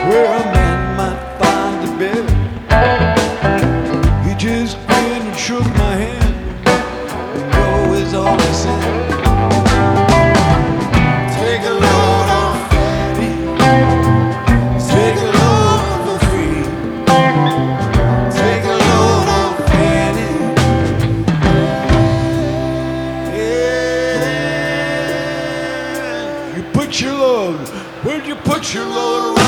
where a man might find a bed. He just grinned and shook my hand. No is all he said. Take a load off me. Take a load for free. Take a load off Fanny. Yeah. You put your load. Where'd you put your load around?